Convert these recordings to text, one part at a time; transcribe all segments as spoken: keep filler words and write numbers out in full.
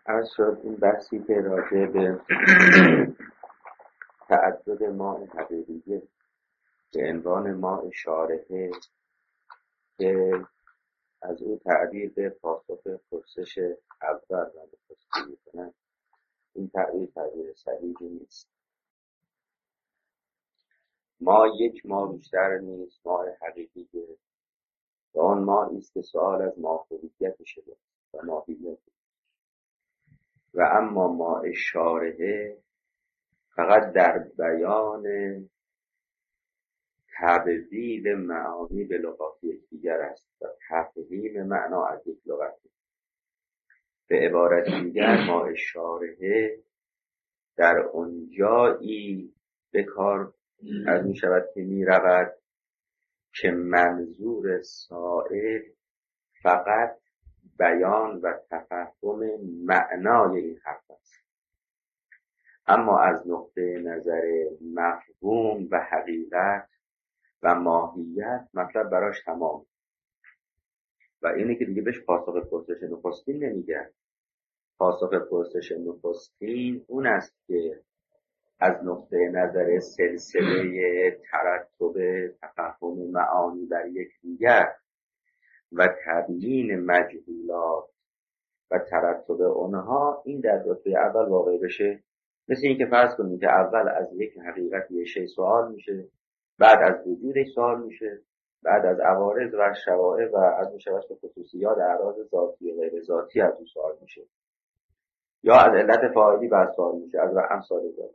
عرض شد این بحثی که راجع به تعدد ماء حقیقیه به عنوان ماء شارحه که از او تعبیر به پاسخ پرسش اول و نخستی میکنن، این تعبیر تعبیر صحیحی نیست. ما یک ماء بیشتر نیست، ماء حقیقیه و آن ماء است که سؤال از ماهیت شده و ماهیت و اما ماء شارحه فقط در بیان تبدیل معانی به لغات یکدیگر است و تفهیم معنا از یک لغت. به عبارت دیگر ماء شارحه در اونجایی به کار از می شود که می رود که منظور سائل فقط بیان و تفهم معنای این حرف است، اما از نقطه نظر مفهوم و حقیقت و ماهیت مطلب براش تمام. و اینه که دیگه بهش پاسخ پرسش نخستین نمیگه. پاسخ پرسش نخستین اون است که از نقطه نظر سلسله ترتب تفهم معانی بر یکدیگر و تبیین مجهولات و ترتب اونها این در رتبه اول واقع بشه. مثل این که فرض کنید که اول از یک حقیقت یک شی سوال میشه، بعد از وجودش سوال میشه، بعد از عوارض و شرایع و از میشود به خصوصیات اعراض ذاتی و غیر ذاتی از اون سوال میشه، یا از علت فاعلی بعد سوال میشه، از و امثال ذات.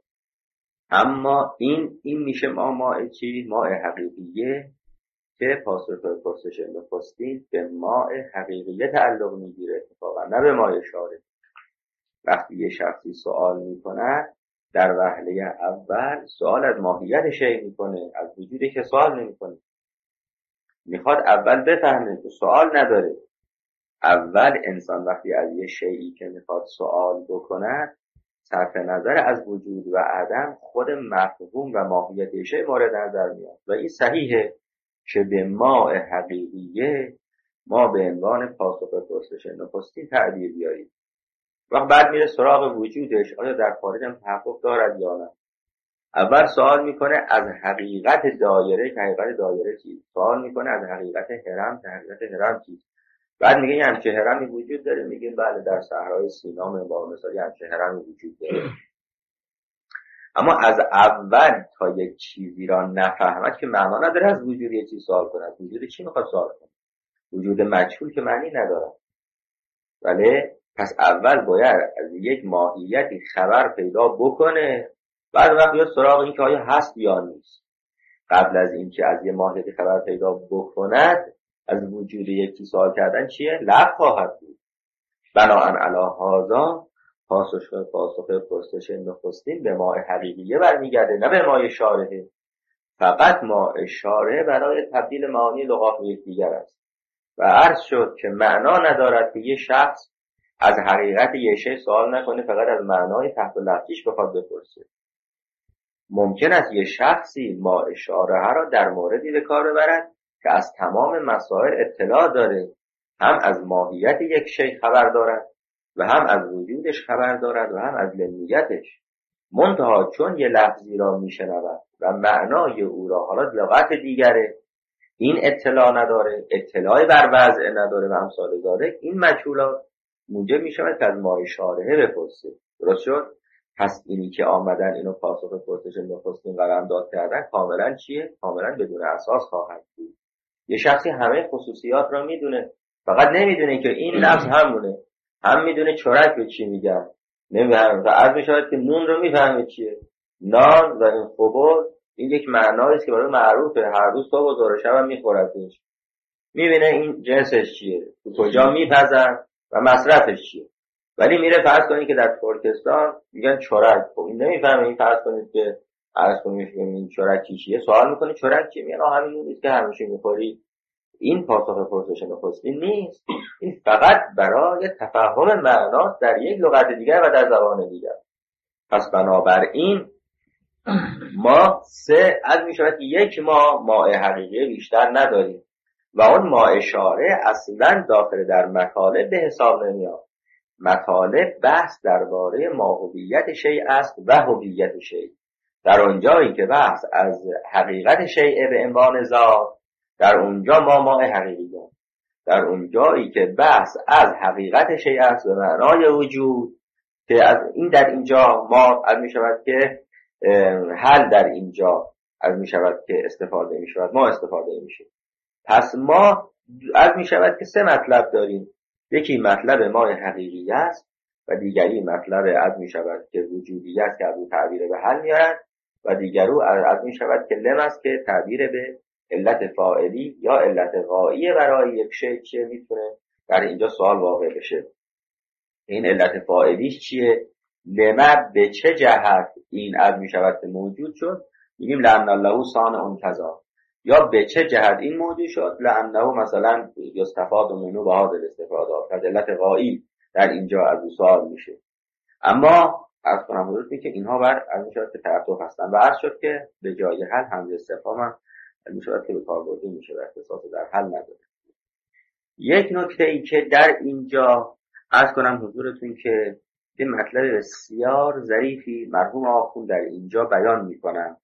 اما این این میشه ما ماء چی؟ ماء حقیقیه که پاسخ پرسش نخستین به ماء حقیقیه تعلق میگیره اتفاقا، نه به ماء شارح. وقتی یه شخصی سوال میکنه در وهله اول سوال از ماهیت شیء میکنه، از وجودی که سوال نمیکنه. میخواد اول بفهمه که سوال نداره. اول انسان وقتی از یه شیئی که میخواد سوال بکنه صرف نظر از وجود و عدم خود مفهوم و ماهیت شیء مورد نظر میاد و این صحیحه که به ماء حقیقیه ما به عنوان پاسخ پرسش نخستین تعبیر بیاریم. وقت بعد میره سراغ وجودش، آیا در خارج هم تحقق دارد یا نه. اول سوال میکنه از حقیقت دایره که حقیقت دایره چیست، سوال میکنه از حقیقت هرم که حقیقت هرم چیست. بعد میگه یه همچه هرمی وجود داره، میگیم بله در صحرای سینا با مثال یه همچه هرمی وجود داره. اما از اول تا یک چیزی را نفهمد که معنا نداره از وجود یه چیز سوال کنه. از وجود چی میخواد سوال کنه؟ وجود مجهول که معنی نداره. ولی پس اول باید از یک ماهیتی خبر پیدا بکنه، بعد وقت بیاد سراغ این که آیا هست یا نیست. قبل از این که از یک ماهیتی خبر پیدا بکند از وجود یکی سوال کردن چیه؟ لغو خواهد بود. بناهن علی هذا پاسخ پاسخ پرسش نخستین به ماء حقیقیه برمیگرده، نه به ماء شارحه. فقط ماء شارحه برای تبدیل معانی لغات به یکدیگر است و عرض شد که معنا ندارد که یه شخص از حقیقت یه شی سوال نکنه، فقط از معنای تحت لفظیش بخواد بپرسه. ممکن است یه شخصی ماء شارحه را در موردی به کار ببرد که از تمام مسائل اطلاع داره، هم از ماهیت یک شی خبر دارد و هم از وجودش خبر دارد و هم از لنیتش. منتها چون یه لفظی را میشنود و معنای او را حالا لغت دیگره، این اطلاع نداره، اطلاعی بر وضع نداره و امثال ذالک، این مجهولات موجب میشود که از ماء شارحه بپرسه. درست شد؟ پس اینی که آمدن اینو پاسخ پرسش نخستین قلمداد کردن کاملا چیه؟ کاملا بدون اساس خواهد بود. یه شخصی همه خصوصیات را میدونه، فقط نمیدونه که این لفظ همونه. هم میدونه چرک به چی میگن، نمیدونه و عرض میشود که نون رو میفهمه چیه. نان و این خبز این یک معنایی است که برای معروفه، هر روز صبح و ظهر شب هم میخوردش. میبینه این جنسش چیه، تو کجا میپزن و مصرفش چیه. ولی میره فرض کنید که در ترکستان میگن چرک، خب این نمیفهمه. این فرض کنید که عرض کنید این چرک چیه، سوال میکنه چرک چیه، میگن آ همین نونیست که همیشه میخوری. این پاسخ پرسش نخستین نیست، این فقط برای تفهم معناست در یک لغت دیگر و در زبان دیگر. پس بنابراین ما سه از میشود یک ما ماء حقیقی بیشتر نداریم و اون ماء شارح اصلا داخل در مطالب به حساب نمیاد. مطالب بحث درباره ماهویت شیء است و هویت شیء. در اونجایی که بحث از حقیقت شیء به عنوان ذات، در اونجا ما ما حقیقیه. در اونجایی که بحث از حقیقت شیء است به معنای وجود، که از این در اینجا ما از می شود که حل در اینجا از می شود که استفاده می شود، ما استفاده می شود. پس ما از می شود که سه مطلب داریم. یکی مطلب ما حقیقی است و دیگری مطلب از می شود که وجودی است که از اون تعبیر به حل میارد و دیگرو از می شود که لم است که تعبیر به علت فاعلی یا علت غایی برای یک شیء چیه میتونه در اینجا سوال واقع بشه. این علت فاعلیش چیه؟ لم به چه جهت این از می شود که موجود شد؟ میگیم لأن الله صانع کذا. یا به چه جهت این موجود شد؟ لأنه مثلا یستفاد منه به هذا الاستفاده. از علت غایی در اینجا از او سوال میشه. اما از کنم حضورتون که اینها بر از می شود که تعطف هستن و عرض شد که به جای حل همزه استفهام هم از می شود که به کار برده میشه و اختصاص در حل نداره. یک نکته ای که در اینجا عرض کنم حضورتون که یه مطلب بسیار ظریفی مرحوم آخوند در اینجا بیان میکنن.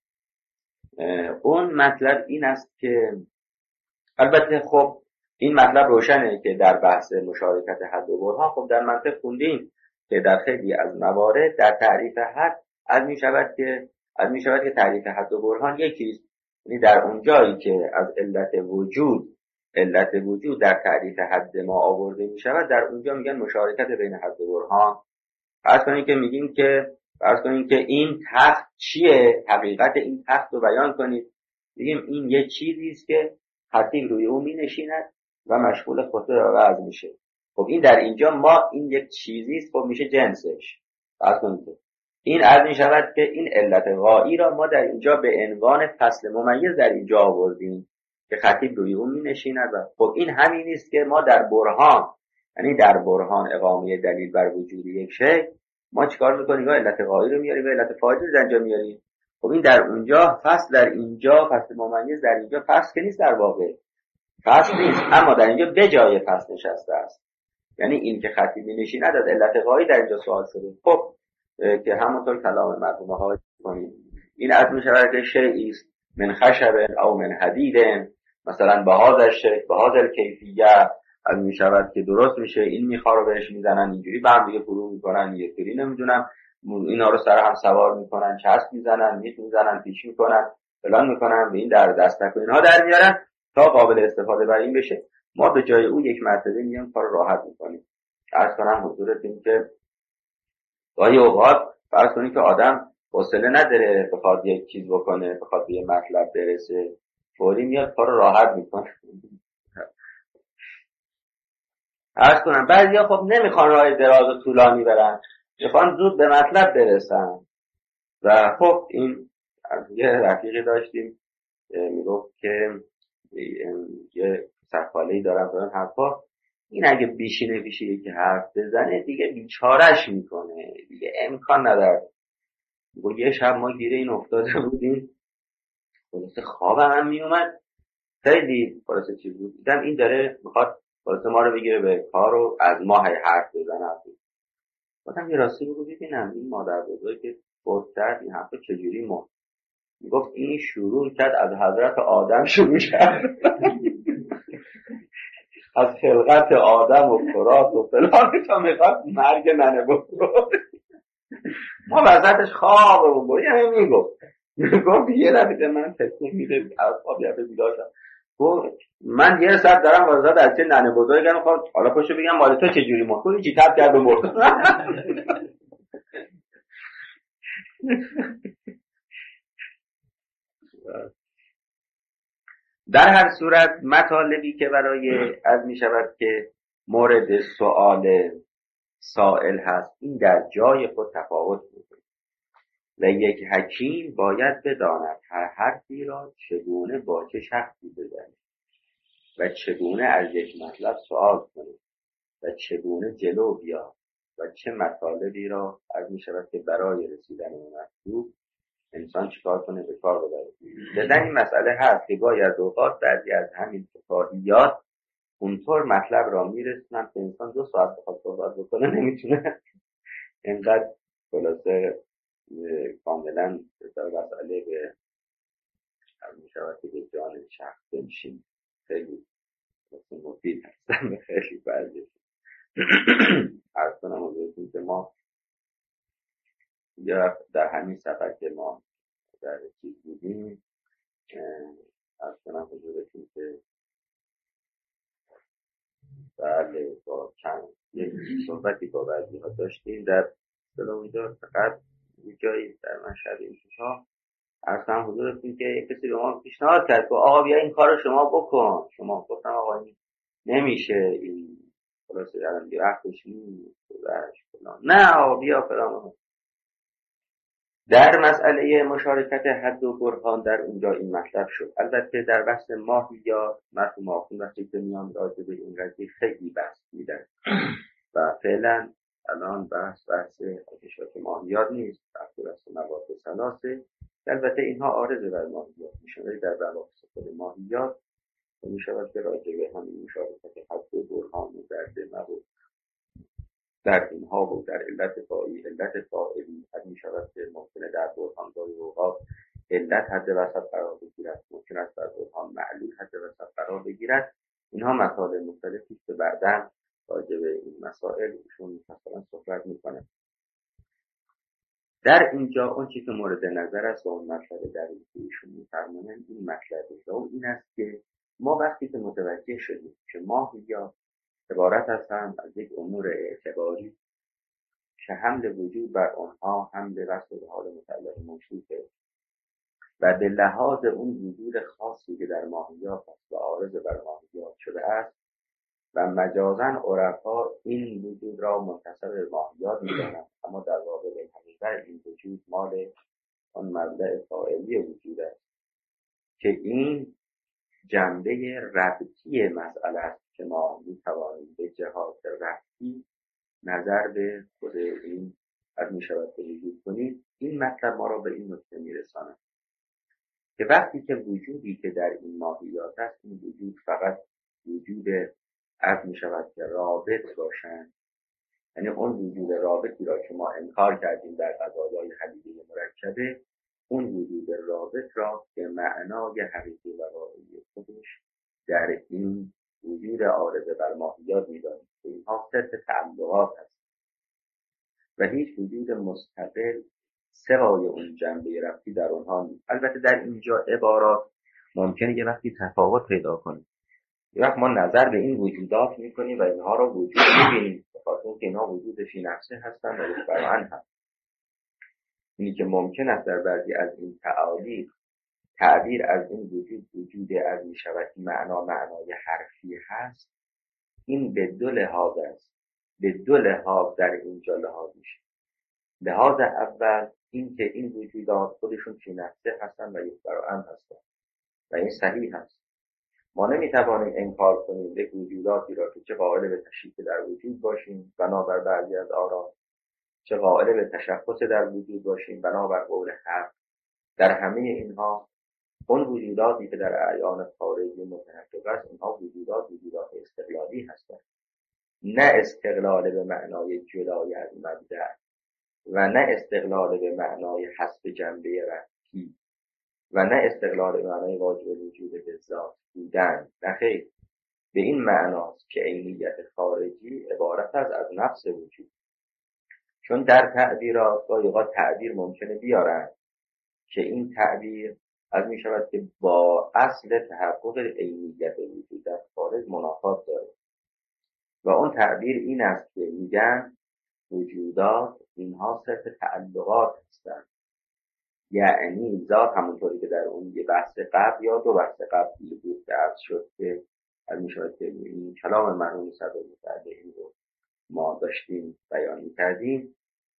اون مطلب این است که البته خب این مطلب روشنه که در بحث مشارکت حد و برهان خب در منطق خوندیم که در خیلی از موارد در تعریف حد از می شود که از می شود که تعریف حد و برهان یکیست. یعنی در اون جایی که از علت وجود علت وجود در تعریف حد ما آورده می شود، در اونجا میگن مشارکت بین حد و برهان. فرض کنید که میگیم که فرض کنید که این تخت چیه، حقیقت این تخت رو بیان کنید. میگیم این یه چیزی است که خطیب روی اون می نشیند و مشغول خطبه و وعظ میشه. خب این در اینجا ما این یک چیزی است، خب میشه جنسش. فرض کنید این عرض می شود که این علت غایی را ما در اینجا به عنوان فصل ممیز در اینجا آوردیم که خطیب روی اون می نشیند. و خب این همین است که ما در برهان، یعنی در برهان اقامه دلیل بر وجود یک شی، ما چیکار میکنیم؟ علت غایی رو میاریم و علت فاعلی رو در اینجا میاریم. خب این در اونجا فصل، در اینجا فصل ممیز در اینجا فصل که نیست، در واقع فصل نیست، اما در اینجا به جای فصل نشسته است. یعنی این که خطیب می نشیند از علت غایی در اینجا سوال شده. خب که همونطور کلام مرحوم ها کنیم این از می شود که شیئی است من خشب او من حدید، مثلا به هذا شکل به هذا کیفیت از می شود که درست میشه. این میخواه رو بهش میزنن، اینجوری به هم دیگه فرو میکنن، یه سری نمیدونم اینا رو سر هم سوار میکنن، چسب میزنن، میت میزنن، پیش میکنن، فلان میکنن، به این در دستک و اینها در میارن تا قابل استفاده بر این بشه. ما به جای او یک مرتبه میام کار راحت میکنیم. عرض کنم حضورتون که گاهی اوقات فرض کنید که آدم حوصله نداره بخواد یک چیز بکنه، بخواد به یه مطلب برسه، فوری میاد کار راحت میکنه. عرض کنم بعضیا خب نمیخوان راه دراز و طولانی برن، میخوان زود به مطلب برسن. و خب این یه رفیقی داشتیم میگفت که یه سرخاله‌ای دارم دارن حرفا، این اگه بیشینه پیشه یکی حرف بزنه دیگه بیچارش میکنه، دیگه امکان نداره. میگه یه شب ما گیره این افتاده بودیم، خلاصه خوابم هم میومد، خیلی خلاصه چیز بود، دیدم این داره میخواد خلاصه ما رو بگیره به کار و از ما هی حرف بزنه. گفتم یه راستی بگو ببینم این مادر بزرگ که فوت کرد این حرفا چجوری مرد؟ میگفت این شروع کرد از حضرت آدم شروع کرد از خلقت آدم و فرات و فلان تا میخواد مرگ ننه بزرگ. ما وسطش خوابمون بود، یعنی میگفت میگفت یه دفعه من تکون میده از خواب یه دفعه بیدار شدم. گفت من یه ساعت دارم واسه از چه ننه بزرگم میخوام حالا پشو بگم مال تو چه جوری مرد؟ این چی تب کرد و مرد. در هر صورت مطالبی که برای از می شود که مورد سؤال سائل هست این در جای خود تفاوت می‌کند و یک حکیم باید بداند هر حرفی را چگونه با چه شخصی بزنه و چگونه از یک مطلب سؤال کنه و چگونه جلو بیاد و چه مطالبی را از می شود که برای رسیدن به مطلوب انسان چیکار کنه به کار ببره. لذا این مسئله هست که گاهی از اوقات بعضی از همین فقاهیات اونطور مطلب را میرسونن که انسان دو ساعت بخواد صحبت بکنه نمیتونه. اینقدر خلاصه کاملا در مسئله به میشود که به جان شخص بنشین خیلی مفید هستن. خیلی بعضی عرض کنم حضورتون که ما یا در همین سفر که ما در چیز بودیم عرض کنم حضورتون که بله با چند یک صحبتی با بعضی ها داشتیم در در اونجا فقط یک جایی در مشهد این ها عرض کنم حضورتون که کسی به ما پیشنهاد کرد که آقا بیا این کار رو شما بکن. شما گفتم آقا این نمیشه، این خلاصه الان دیگه وقتش نیست. نه آقا بیا فلان. در مسئله مشارکت حد و برهان در اونجا این مطلب شد. البته در بحث ماهیات مرحوم آخوند وقتی که میان راجع به این قضیه خیلی بحث میدن و فعلا الان بحث بحث اکتشاف ماهیات نیست، بحث بحث مواد ثلاثه. البته اینها عارض بر ماهیات میشن، ولی در مباحث خود ماهیات میشود که راجع به همین مشارکت حد و برهان و درد مواد در اینها و در علت فاعلی علت فاعلی حد می شود که ممکنه در برهان گاهی اوقات علت حد وسط قرار بگیرد، ممکن است در برهان معلول حد وسط قرار بگیرد. اینها مسائل مختلفی است که بعداً راجع به این مسائل ایشون مثلا صحبت میکنه. در اینجا اون چیزی که مورد نظر است و اون مطلب در این که ایشون میفرمایند این مطلب و این است که ما وقتی که متوجه شدیم که ماهیات عبارت هستند از یک امور اعتباری که حمل وجود بر آنها حمل وصف به حال متعلق موصوفه و به لحاظ اون وجود خاصی که در ماهیات است و عارض بر ماهیات شده است و مجازاً عرفا این وجود را منتسب به ماهیات می‌دانند، اما در واقع به حقیقت این وجود مال آن مبدأ فاعلی وجود است که این جنبه ربطی مسئله است که ما می‌توانیم به جهات ربطی نظر به خود این از می‌شود که وجود کنیم. این مطلب ما را به این نکته می‌رساند که وقتی که وجودی که در این ماهیات است این وجود فقط وجود از می‌شود که رابط باشند، یعنی اون وجود رابطی را که ما انکار کردیم در قضایای حدیدی مرکبه، اون وجود رابط را به معنای حقیقی و واقعی خودش در این وجود عارض بر ماهیات می‌دانیم که اینها صرف تعلقات است و هیچ وجود مستقل سوای اون جنبه ربطی در اونها نیست. البته در اینجا عبارات ممکنه یه وقتی تفاوت پیدا کنه، یه وقت ما نظر به این وجودات میکنیم و اینها را وجود میبینیم به خاطر اینکه اینها وجود فی نفسه هستن و برآن هست. اینی که ممکن است در بعضی از این تعالی تعبیر از این وجود وجود از میشود معنا معنای حرفی هست، این به دو لحاظ است، به دو لحاظ در اینجا لحاظ میشه. لحاظ اول این که این وجودات خودشون فی نفسه هستن و یک برآن هستن و این صحیح هست. ما نمیتوانیم انکار کنیم یک وجوداتی را که چه قائل به تشریف در وجود باشیم بنابر بعضی از آرا، چه قائل به تشخص در وجود باشیم بنابر قول حق. در همه اینها اون وجوداتی که در اعیان خارجی متحقق است، اینها وجودات وجودات استقلالی هستند، نه استقلال به معنای جدای از مبدأ و نه استقلال به معنای حسب جنبه ربطی و نه استقلال به معنای واجب وجود به ذات بودن. نه خیر، به این معناست که عینیت خارجی عبارت است از نفس وجود. چون در تعبیرات گاهی اوقات تعبیر ممکنه بیارن که این تعبیر از می شود که با اصل تحقق عینیت وجود در خارج منافات داره و اون تعبیر این است که میگن وجودات اینها صرف تعلقات هستند، یعنی ذات همونطوری که در اون یه بحث قبل یا دو بحث قبل بود که عرض شد که از می شود که این کلام مرحوم صدر متعلقی رو ما داشتیم بیان می‌کردیم،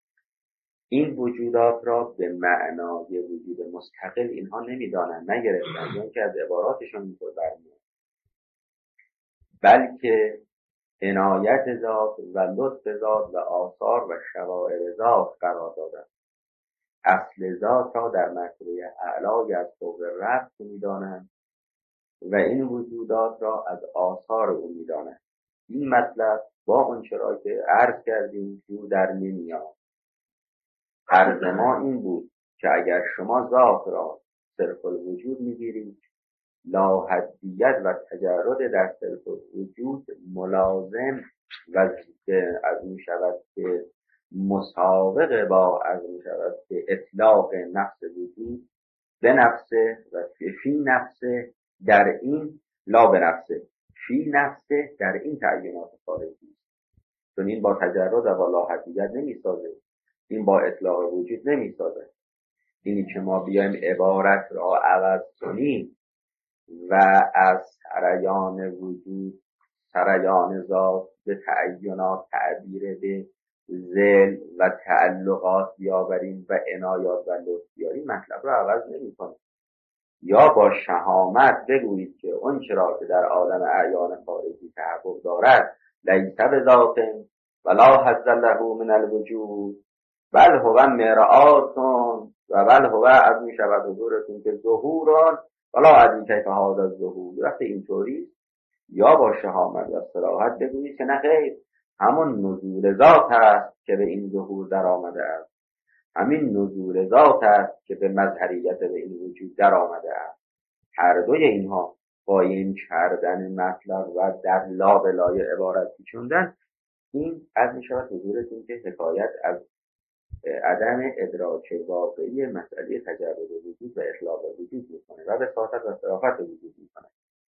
این وجودات را به معنای وجود مستقل اینها نمی‌دانند، نگرفتند، یعنی که از عباراتشون اینطور برمیاد، بلکه عنایت ذات و لطف ذات و آثار و شوائر ذات قرار دادند. اصل ذات را در مرتبه اعلای از فوق ربط می‌دانند و این وجودات را از آثار او می‌داند. این مطلب با اون چرا که عرض کردیم جو در نمیاد. عرض ما این بود که اگر شما ذات را صرف الوجود می‌گیرید، لاحدیت و تجرد در صرف الوجود ملازم و از می شود که مسابقه با از می شود که اطلاق نفس وجود به نفسه و فی نفسه در این لا به نفسه فی نفسه در این تعیینات خارجی، چون این با تجرد و با لاحدیت نمی سازه، این با اطلاق وجود نمی سازه. اینی که ما بیایم عبارت را عوض کنیم و از سریان وجود سریان ذات به تعینات تعبیر به ذل و تعلقات بیاوریم و عنایات و لطف بیاریم، مطلب را عوض نمی کنیم. یا با شهامت بگویید که اون چرا که در عالم اعیان خارجی تحقق دارد لیس بذات ولا حظ له من الوجود بل هو مرآتون و بل هو از می شود حضورتون که ظهوران ولا عدی کیف هذا الظهور. وقتی اینطوری یا با شهامت و صراحت بگویید که نه خیر، همون نزول ذات است که به این ظهور در آمده است، همین نزول ذات است که به مظهریت به این وجود در آمده است. هر دوی اینها قایم کردن مطلب و در لا بلای عبارت پیچوندن، این از می شود حضورتون که حکایت از عدم ادراک واقعی مسئله تجرد وجود و اطلاق وجود میکنه و به ساحت و صرافت وجود میکنه.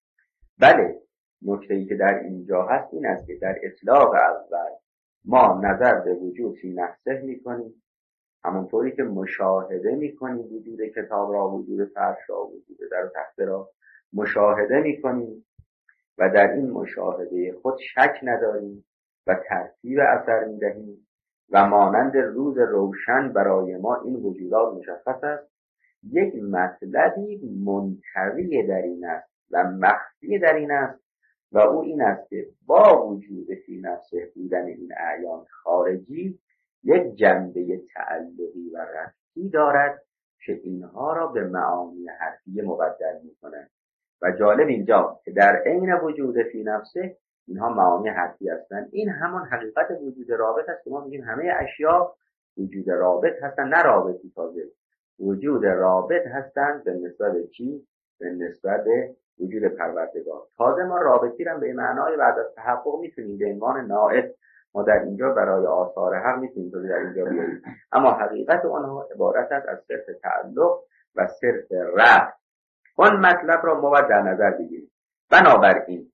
بله، نکته‌ای که در اینجا هست این است که در اطلاق اول ما نظر به وجود فی نفسه میکنیم، همونطوری که مشاهده میکنیم وجود کتاب را، وجود فرش را، وجود در تخت را مشاهده میکنیم و در این مشاهده خود شک نداریم و ترتیب اثر میدهیم و مانند روز روشن برای ما این وجودات مشخص است. یک مطلبی منطوی در این است و مخفی در این است و او این است که با وجود فی نفسه بودن این اعیان خارجی یک جنبه تعلقی و ربطی دارد که اینها را به معانی حرفی مبدل می‌کند. و جالب اینجا که در عین وجود فی نفسه اینها معانی حرفی هستند. این همان حقیقت وجود رابط است که ما میگیم همه اشیا وجود رابط هستند، نه رابطی تازه، وجود رابط هستند به نسبت چی؟ به نسبت وجود پروردگار. تازه ما رابطی را به معنای بعد از تحقق میتونیم به عنوان نائب ما در اینجا برای آثار حق میتونیم تو در اینجا بیاریم، اما حقیقت آنها عبارت است از صرف تعلق و صرف ربط. اون مطلب را ما باید در نظر بگیریم. بنابراین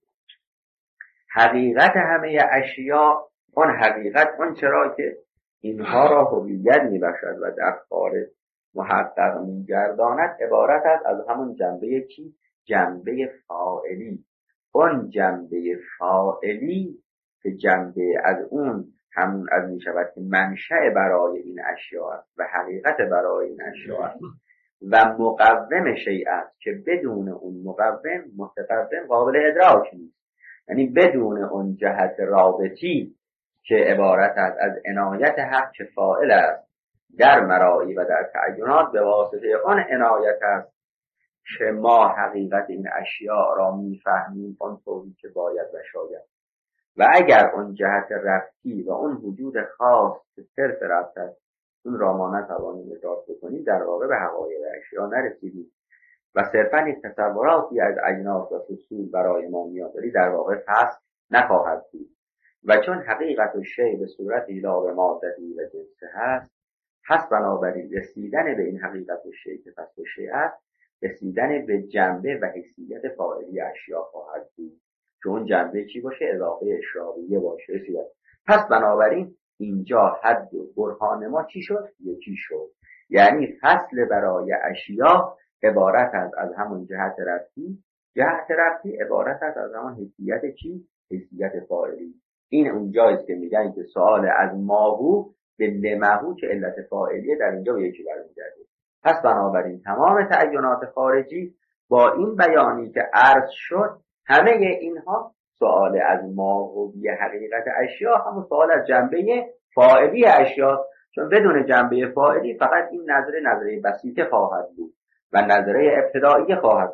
حقیقت همه اشیا، اون حقیقت اون چرا که اینها را هویت میبخشد و در خارج محقق میگرداند عبارت است از همون جنبه چی؟ جنبه فاعلی. اون جنبه فاعلی که جنبه از اون همون از می شود که منشأ برای این اشیا است و حقیقت برای این اشیا است و مقوم شیء است که بدون اون مقوم متقوم قابل ادراک نیست. یعنی بدون اون جهت رابطی که عبارت است از عنایت حق که فاعل است در مرائی و در تعینات، به واسطه اون عنایت است که ما حقیقت این اشیاء را میفهمیم اون طوری که باید و شاید. و اگر اون جهت ربطی و اون وجود خاص که صرف ربط است اون را ما نتوانیم ادراک بکنیم، در واقع به حقایق اشیاء نرسیدیم و صرفا یک تصوراتی از عینات و فصول برای ما میاداری در واقع فصل نخواهد بود. و چون حقیقت الشیء به صورت اله ماده‌ای و جنسه هست، پس بنابراین رسیدن به این حقیقت الشیء که فصل شیء است رسیدن به جنبه و حیثیت فاعلی اشیاء خواهد بود که اون جنبه چی باشه؟ اضافه اشراقیه باشه. رسیدن. پس بنابراین اینجا حد و برهان ما چی شد؟ یکی شد. یعنی فصل برای اشیاء عبارت است از همون جهت ربطی، جهت ربطی عبارت است از همون حیثیت چی؟ حیثیت فاعلی. این اونجاییست که میگن که سوال از ماهو به لمهو که علت فاعلیه در اینجا به یکی برمیگرده. پس بنابراین تمام تعینات خارجی با این بیانی که عرض شد همه اینها سوال از ماهوی حقیقت اشیاء، همون سوال از جنبه فاعلی اشیاء، چون بدون جنبه فاعلی فقط این نظره نظره بسیطه خواهد بود و نظره ابتدایی خواهد بود.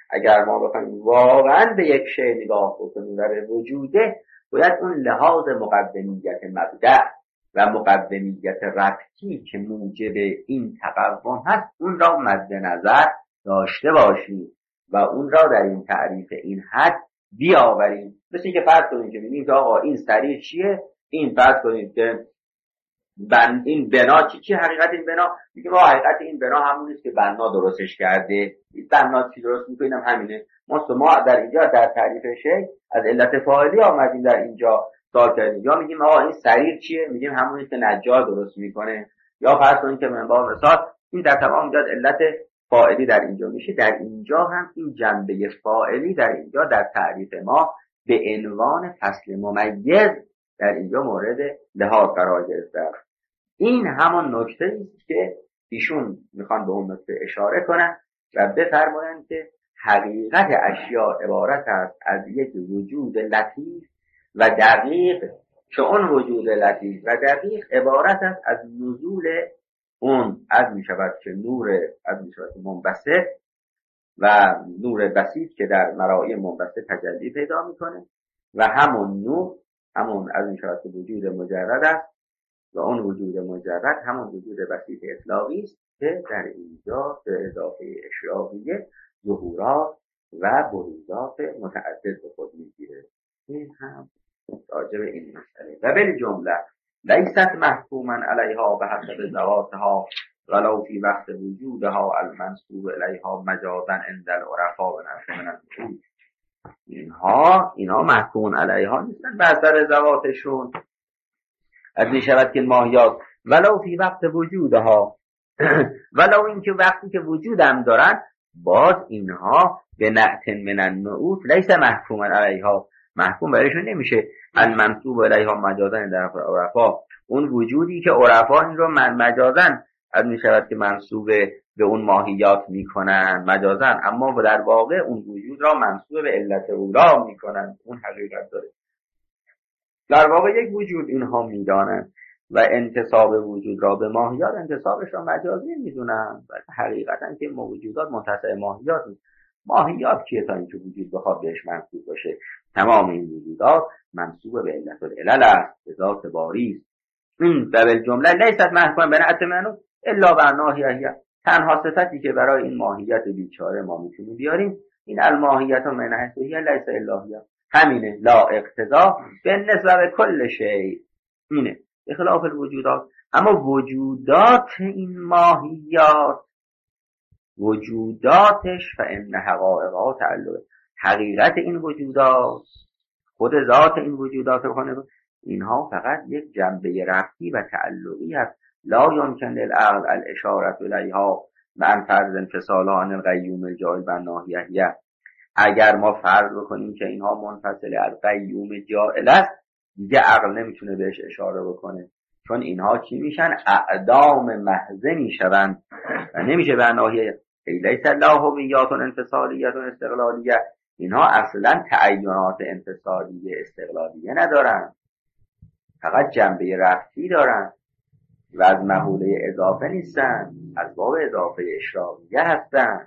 اگر ما بخوایم واقعا به یک شی نگاه بکنیم و به وجوده، باید اون لحاظ مقدمیت مبدأ و مقدمیت ربطی که موجب این تقوم هست اون را مد نظر داشته باشیم و اون را در این تعریف این حد بیاوریم. مثل اینکه فرض کنیم که میگیم که آقا این سریر چیه، این فرض کنیم که بن این بنا چی چی حقیقت این بنا، میگه ما حقیقت این بنا همون است که بنا درستش کرده. این بنا چی درست میکنیم همینه. ما ما در اینجا در تعریف شی از علت فاعلی آمدیم در اینجا سوال کردیم، یا میگیم آقا این سریر چیه، میگیم همون است که نجار درست میکنه، یا فرض کنیم که من با مثال این در تمام اینجا علت فاعلی در اینجا میشه. در اینجا هم این جنبه فاعلی در اینجا در تعریف ما به عنوان فصل ممیز در اینجا مورد لحاظ قرار گرفته. این همان نکته است که ایشون میخوان به اون نکته اشاره کنن و بفرمایند که حقیقت اشیاء عبارت است از یک وجود لطیف و دقیق، که اون وجود لطیف و دقیق عبارت است از نزول اون از میشود که نور از میشود منبسط و نور بسیط که در مرای منبسط تجلی پیدا میکنه و همون نور همون از میشود که وجود مجرد است و اون وجود مجرد همون وجود بسیط اطلاقی است که در اینجا به اضافه اشراقیه ظهورات و بروزات متعدد به خود میگیره. این هم راجع به این مسئله و به جمله لیست محکوما علیها به حسب ذواتها ولو فی وقت وجودها المنسوب الیها مجازا عند العرفاء و نحو من الوجود. اینها اینها محکوم علیها نیستن به اثر ذواتشون، از می شود که ماهیات ولو فی وقت وجودها ولو اینکه وقتی که وجودم دارن باز اینها به نعت من النعوت لیس محکوما علیها، محکوم برایشون نمیشه. المنسوب الیها مجازا در عرفا، اون وجودی که عرفا این رو مجازا از می شود که منسوب به اون ماهیات میکنن مجازا، اما در واقع اون وجود را منسوب به علت اولا میکنن، اون حقیقت داره. در واقع یک وجود اینها میدانند و انتساب وجود را به ماهیات انتسابش را مجازی میدونن و حقیقتا که موجودات منتسب ماهیات نیست. ماهیات کیه تا اینکه وجود بخواد بهش منسوب باشه؟ تمام این وجودات منسوب به علت العلل است، به ذات باری است. این در جمله لیست محکوم به نعت منو الا به ناحیه، تنها صفتی که برای این ماهیت بیچاره ما میتونیم بیاریم این الماهیت و منحصیه لیس الهیه، همینه، لا اقتضا به نسبت کل شیء، اینه اخلاف الوجودات. اما وجودات این ماهیات وجوداتش فإن حقائقها تعلق، حقیقت این وجودات خود ذات این وجودات اینها فقط یک جنبه ربطی و تعلقی است. لا یمکن للعقل الاشاره الیها من فرض انفصالها عن القیوم الجاعل بالناحیه. اگر ما فرض بکنیم که اینها منفصل از قیوم جاعل است، دیگه عقل نمیتونه بهش اشاره بکنه، چون اینها چی میشن؟ اعدام محضه میشوند و نمیشه به ناحیه. لیس الله هویات انفصالیت و استقلالیه، اینها اصلا تعینات انفصالیه استقلالیه ندارن، فقط جنبه ربطی دارن و از مقوله اضافه نیستن، از باب اضافه اشراقیه هستن.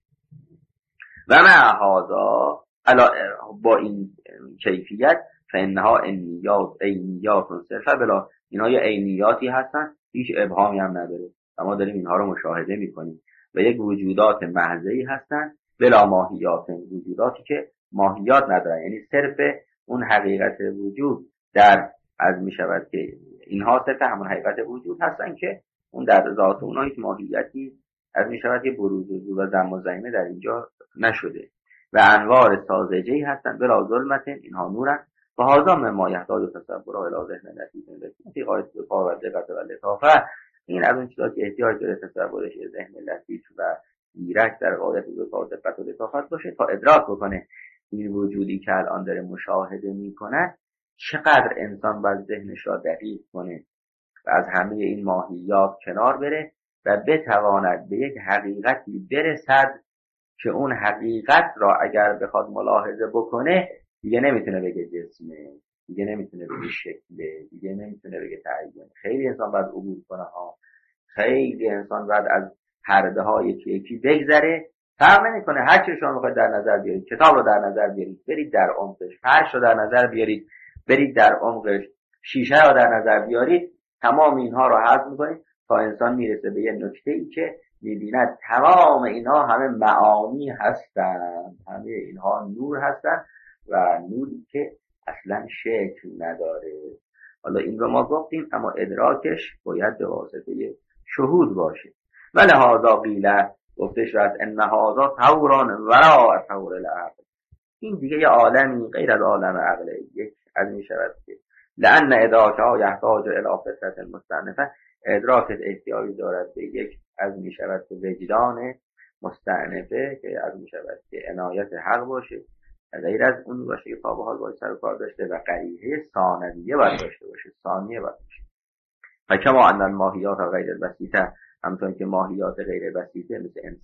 و مع هذا با این کیفیت فانها عینیات عینیات صرفا بلا، اینها یه عینیاتی هستن هیچ ابهامی هم نداره و ما داریم اینها رو مشاهده میکنیم و یک وجودات محضی هستن بلا ماهیات، وجوداتی که ماهیات ندارن، یعنی صرف اون حقیقت وجود در از میشود که اینها صرف همون حقیقت وجود هستن که اون در ذات اونها هیچ ماهیتی از میشود که بروز و ضم و ضمیمه در اینجا نشده و انوار ساذجه‌ای هستن بلا ظلمت، اینها نورن و هذا مما یحتاج تصور الی ذهن لطیف فی غایت الذکا و دقت و لطافت. این از اون چیزا که احتیاج داره تصورش ذهن لطیف و زیرک در غایت ذکا و دقت و لطافت باشه تا ادراک بکنه این وجودی که الان داره مشاهده میکنه چقدر انسان باید ذهنش را دقیق کنه و از همه این ماهیات کنار بره و بتواند به یک حقیقتی برسد که اون حقیقت را اگر بخواد ملاحظه بکنه دیگه نمیتونه بگه جسمه، دیگه نمیتونه بگه شکله، دیگه نمیتونه بگه تعیین. خیلی انسان باید عبور کنه ها، خیلی انسان باید از پرده ها یکی یکی بگذره فرق نمیکنه هر چی شما میخواید در نظر بیارید، کتاب رو در نظر بیارید، برید در عمقش، فرش رو در نظر بیارید، برید در عمقش، شیشه رو در نظر بیارید، تمام اینها رو حذف میکنید تا انسان میرسه به یه نکته ای که میبیند تمام اینها همه معانی هستند، همه اینها نور هستند و نوری که اصلا شکل نداره. حالا این رو ما گفتیم، اما ادراکش باید به واسطه شهود باشه. ولهذا قیل، گفته شد ان هذا طوران وراء طور العقل، این دیگه یه عالمی غیر از عالم عقله، یک از می شود که لأن ادراکها یحتاج الی فطرة مستأنفة، ادراکت احتیاجی دارد به یک از می شود که وجدان مستأنفه که از می شود که عنایت حق باشه، غیر از اون باشه که تا به حال باید سر و کار داشته و قریحه ثانویه باید داشته باشه، ثانیه باید باشه. و کما ان الماهیات غیر البسیطه، همچون که ماهیات غیر بسیطه مثل انسان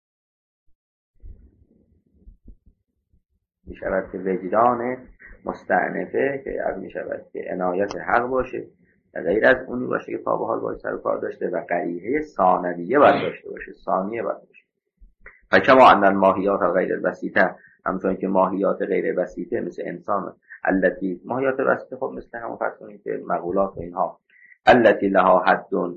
می شود که وجدان مستأنفه که از می شود که عنایت حق باشه و غیر از اونی باشه که تا به حال باید سر و کار داشته و قریحه ثانویه باید داشته باشه، ثانیه باید باشه. و کما ان الماهیات غیر البسیطه، همچون که ماهیات غیر بسیطه مثل انسان، التی ماهیات بسیطه خب مثل همون فرض کنید که مقولات و اینها، التی لها حدون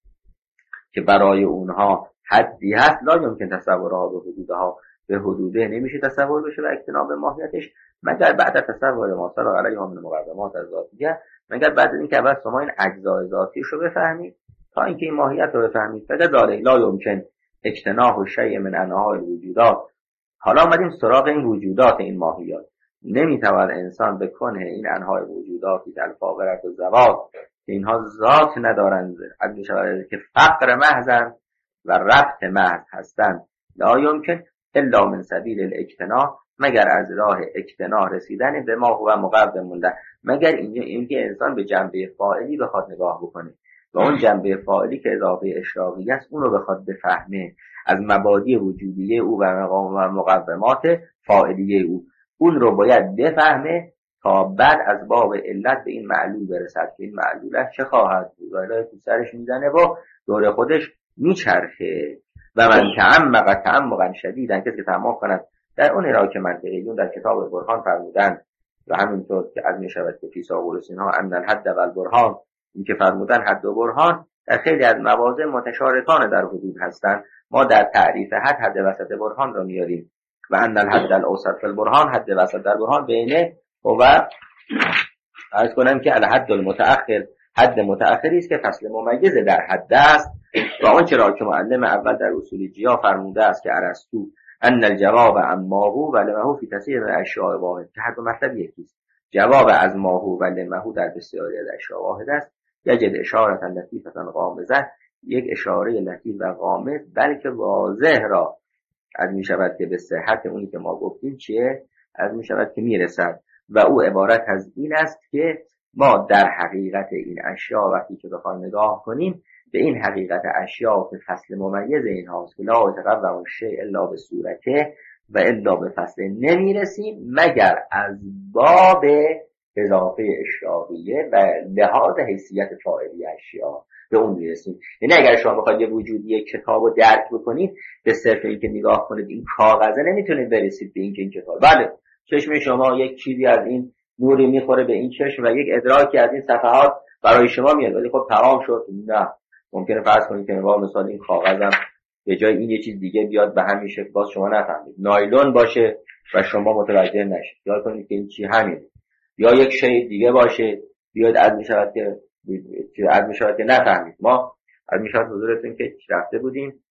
که برای اونها حدی هست، لا یمکن تصورها به حدودها، به حدوده نمیشه تصور بشه و اجتناب ماهیتش مگر بعد تصور ما صار علیه من مقدمات از ذاتیه، مگر بعد اینکه اول شما این اجزای ذاتیش رو بفهمید تا اینکه این ماهیت رو بفهمید. فقط لا یمکن اجتناب شیء من انواع الوجودات. حالا اومدیم سراغ این وجودات، این ماهیات. نمیتواند انسان بکنه این انواع وجوداتی در فاقرت و زوات که اینها ذات ندارند، از میشود که فقر محض و ربط محض هستند، لا یمکن الا من سبیل الاجتناع، مگر از راه اجتناع رسیدن به ما هو مقدم له، مگر اینکه انسان به جنبه فاعلی بخواد نگاه بکنه و اون جنبه فاعلی که اضافه اشراقی است اون رو بخواد بفهمه از مبادی وجودیه او و مقدمات فاعلیه او، اون رو باید بفهمه تا بعد از باب علت به این معلول برسد که این معلولت چه خواهد بود و الهی تو سرش میزنه و دور خودش میچرخه. و من تعمق تعمقا شدیدن، کسی که تعمق کند در اون ادراک منطقیون در کتاب برهان فرمودن و همینطور که از میشود که فی ساغور سینها ان الحد و البرهان، این که فرمودن حد و برهان در خیلی از مواضع متشارکان در حدود هستند. ما در تعریف حد حد وسط برهان رو میاریم و ان الحد الاوسط فی البرهان، حد وسط در برهان بینه و عرض کنم که الحد المتأخر، حد متأخری است که فصل ممیز در حد است و آن چرا که معلم اول در اصول جیا فرموده است که ارسطو ان الجواب عن ماهو و لمهو فی کثیر من اشیاء واحد، که هر دو مطلب یکیست. جواب از ماهو و لمهو در بسیاری از اشیاء واحد است. یجد اشارة لطیفة غامضة، یک اشاره لطیف و غامض بلکه واضح را از می شود که به صحت اونی که ما گفتیم چیه از می شود که می رسد و او عبارت از این است که ما در حقیقت این اشیاء وقتی که بخوایم نگاه کنیم به این حقیقت اشیاء که فصل ممیز این هاست که لا یتقوم الشیء الا به صورته و الا به فصل نمیرسیم مگر از باب اضافه اشراقیه و لحاظ حیثیت فاعلی اشیاء به اون میرسیم. یعنی اگر شما بخواید یه وجودی یک کتاب رو درک بکنید به صرف این که نگاه کنید این کاغذه نمیتونید برسید به این که این کتاب، بله چشم شما یک چیزی از این نوری میخوره به این چشم و یک ادراکی از این صفحات برای شما میاد، ولی خب تمام شد. نه، ممکنه فرض کنید که مثلا مثلا این کاغذم به جای این یه چیز دیگه بیاد به همین شکل باز شما نفهمید، نایلون باشه و شما متوجه نشید، یاد کنید که این چی همین، یا یک شی دیگه باشه بیاد از میشود که از میشود که نفهمید. ما از میشود حضورتون که رفته بودیم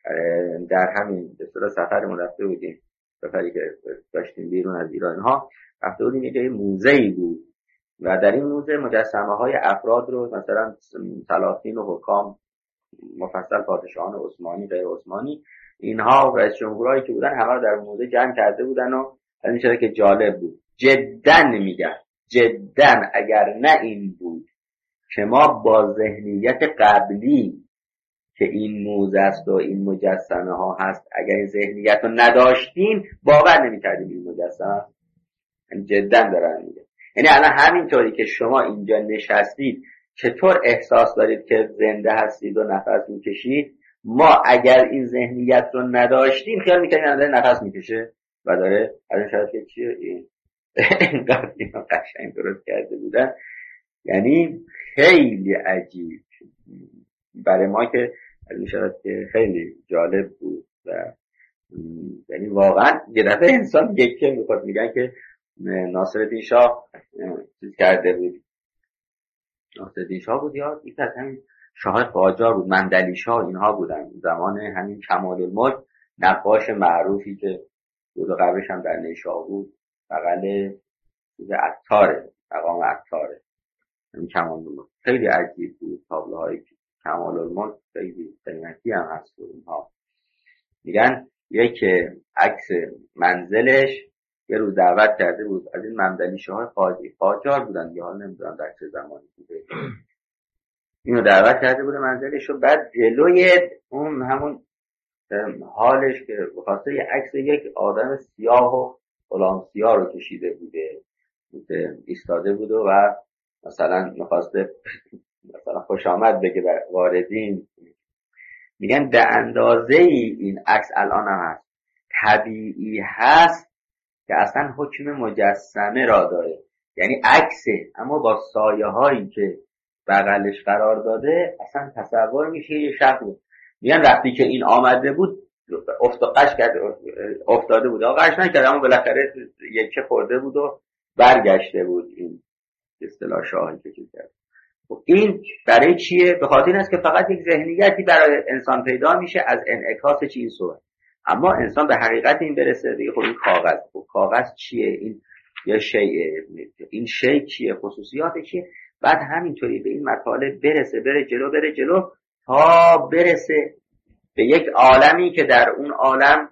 در همین به صورت سفرمون رفته بودیم، سفری که داشتیم بیرون از ایران ها رفته بودیم، یه جای موزه‌ای بود و در این موزه مجسمه های افراد رو مثلا سلاطین و حکام مفصل پادشاهان عثمانی غیر عثمانی اینها رئیس جمهورایی که بودن همه رو در موزه جمع کرده بودن و از این شده که جالب بود. جدن میگن جدن اگر نه این بود که ما با ذهنیت قبلی که این موزه است و این مجسمه ها هست اگر این ذهنیت رو نداشتیم باور نمی‌کردیم این مجسمه. جدن دارن میگن یعنی الان همینطوری که شما اینجا نشستید چطور احساس دارید که زنده هستید و نفس میکشید، ما اگر این ذهنیت رو نداشتیم خیال میکنیم داره نفس میکشه و داره از این شرایط چیه این اینقدر اینا قشنگ درست کرده بودن. یعنی خیلی عجیب برای ما که از این شرایط که خیلی جالب بود و یعنی واقعا یه دفعه انسان یکی میخواد میگن که ناصرالدین شاه چیز کرده بود، ناصرالدین شاه بود یا یک از همین شاه قاجار بود، مندلی شاه اینها بودن زمان همین کمال الملک، نقاش معروفی که بود و قبرش هم در نیشابور بغل چیز عطاره، مقام عطاره همین کمال الملک. خیلی عجیب بود تابلوهای کمال الملک، خیلی قیمتی هم هست بود. اینها میگن یک عکس منزلش یه روز دعوت کرده بود از این مندلی شاه قاجار بودن یا حال نمیدونم در چه زمانی بوده، اینو دعوت کرده بود منزلش رو، بعد جلوی اون همون حالش که بخاطر یه عکس یک آدم سیاه و غلام سیاه رو کشیده بوده ایستاده بود و مثلا میخواسته مثلا خوش آمد بگه بر واردین. میگن به اندازه این عکس الان هم هست طبیعی هست که اصلا حکم مجسمه را داره، یعنی عکسه اما با سایه هایی که بغلش قرار داده اصلا تصور میشه یه شخص. میگن وقتی که این آمده بود افتادش کرده افتاده بود آقاش نکرد اما بالاخره یکی خورده بود و برگشته بود این اصطلاح شاهی که چیز کرد. این برای چیه؟ به خاطر این است که فقط یک ذهنیتی برای انسان پیدا میشه از انعکاس چی این صورت، اما انسان به حقیقت این برسه دیگه خب این کاغذ خب کاغذ چیه، این یا شیء، این شیء چیه، خصوصیات چیه، بعد همینطوری به این مطالب برسه بره جلو بره جلو تا برسه به یک عالمی که در اون عالم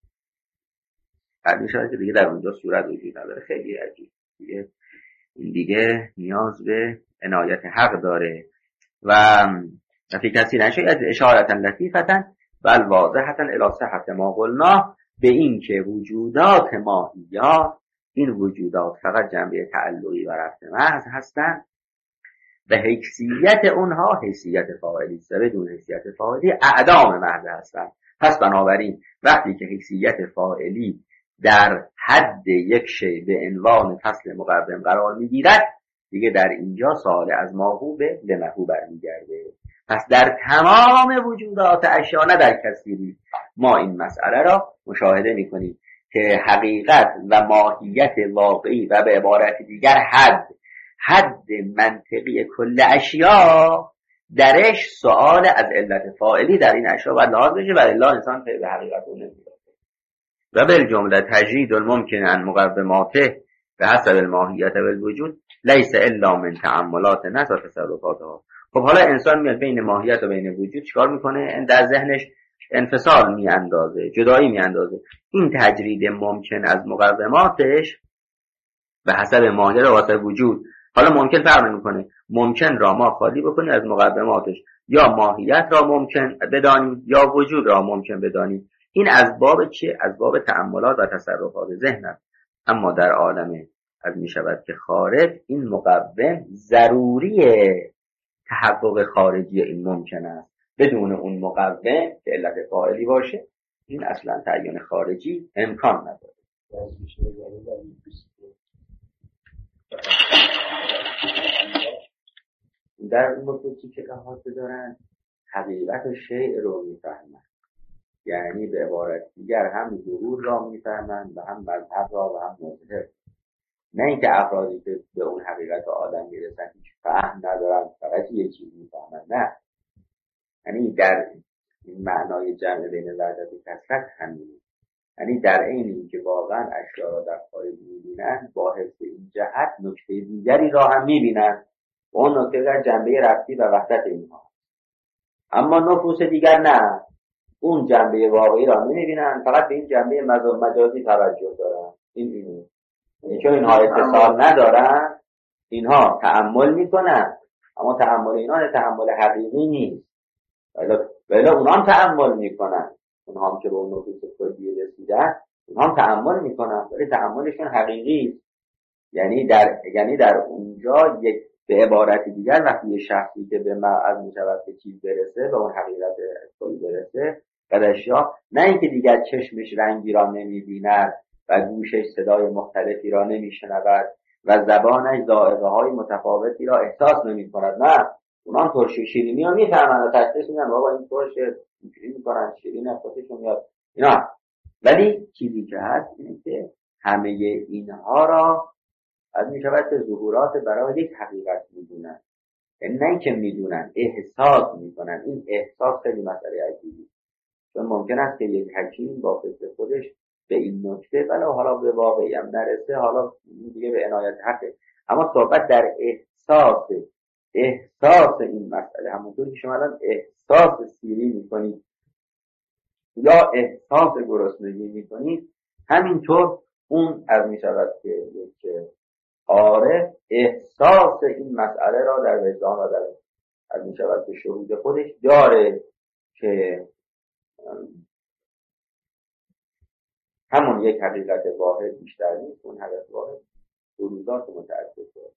قد میشه که دیگه در اونجا صورت وجود نداره. خیلی عجیب دیگه، این دیگه نیاز به عنایت حق داره و فی کسی نشه از اشارتا لطیفتا بل واضحتا الی صحت ما قلنا، به این که وجودات ماهیات این وجودات فقط جنبه تعلقی و رفت محض هستند و حیثیت اونها حیثیت فاعلی است، بدون حیثیت فاعلی اعدام محض هستند. پس بنابراین وقتی که حیثیت فاعلی در حد یک شی به عنوان فصل مقدم قرار میگیرد دیگه در اینجا سوال از ماهو به لمهو برمیگرده. پس در تمام وجودات اشیا نه در کثیری ما این مسئله را مشاهده میکنیم که حقیقت و ماهیت واقعی و به عبارت دیگر حد حد منطقی کل اشیا درش سوال از علت فاعلی در این اشیا باید لحاظ بشه و الا انسان به حقیقت اون نمی‌رسه. و بالجمله تجرید الممکن عن مقوماته به حسب الماهیت و الوجود لیس الا من تأملات النفس و تصرفاتها. خب حالا انسان میاد بین ماهیت و بین وجود چیکار میکنه؟ در ذهنش انفصال میاندازه، جدایی میاندازه. این تجرید ممکن از مقوماتش به حسب ماهیت و واسه وجود، حالا ممکن فرق نمیکنه، ممکن را ما خالی بکنیم از مقوماتش، یا ماهیت را ممکن بدانیم یا وجود را ممکن بدانیم. این از باب چیه؟ از باب تأملات و تصرفات ذهن است. اما در عالم از میشود که خارج این مقوم ضروریه تحقق خارجی این ممکن است، بدون اون مقوم که علت فاعلی باشه این اصلا تعیین خارجی امکان نداره. در اون مفتی که احاطه دارن حقیقت شیء رو میفهمن، یعنی به عبارت دیگر هم ظهور را میفهمن و هم مذهب را و هم مظهر، نه اینکه افرادی که به اون حقیقت آدم میرسن هیچ فهم ندارن فقط یه چیز میفهمن، نه، یعنی در این معنای جمع بین وحدت و کثرت همین، یعنی در عین اینکه واقعا اشیا را در خارج میبینن با حفظ این جهت نکته دیگری را هم میبینن و اون نکته در جنبه ربطی و وحدت اینها. اما نفوس دیگر نه، اون جنبه واقعی را نمیبینن، فقط به این جنبه مجازی توجه دارن. این اینه چون اینها اتصال ندارن اینها تأمل میکنن، اما تأمل اینها تأمل حقیقی نیست، ولی اونها هم تأمل میکنن، اونها هم که به اون نفوس کلی رسیدن اونها هم تأمل میکنن ولی تأملشون حقیقی است. یعنی در یعنی در اونجا یک به عبارت دیگر وقتی یه شخصی که به معرض میشود که چیز برسه، به اون حقیقت کلی برسه، قدشیا نه اینکه دیگر چشمش رنگی را نمیبیند و گوشش صدای مختلفی را نمیشنود و زبانش ذائقه های متفاوتی را احساس نمی کند. نه، اونان ترشی شیرینی ها میفهمن و تشخیص میدن بابا این ترشه، اینجوری میکنن، شیرین خودشون میاد اینا. ولی چیزی که هست اینه که همه اینها را از میشود که ظهورات برای یک حقیقت میدونن، یعنی نه اینکه میدونن، احساس میکنن. این احساس خیلی مسئله عجیبی، چون ممکن است که یک حکیم با فکر خودش به این نکته ولو حالا به واقعی هم نرسه، حالا دیگه به عنایت حقه، اما صحبت در احساس احساس این مسئله، همونطور که شما الان احساس سیری میکنید یا احساس گرسنگی میکنید، همینطور اون از میشود که یک عارف احساس این مسئله را در وجدان و در از میشود به شهود خودش داره که همون یک حقیقت واحد بیشتر نیست، اون حقیقت واحد بروزات متعدد داره.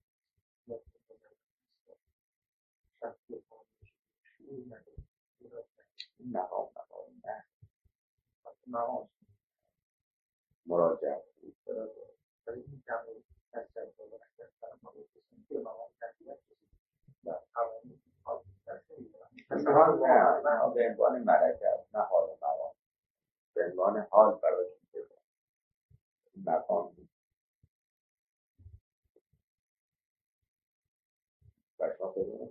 مقام مقام نه مقام مراجعه مقام نه به عنوان ملکه نه حال مقام، به عنوان حال براش میشه مقام و شما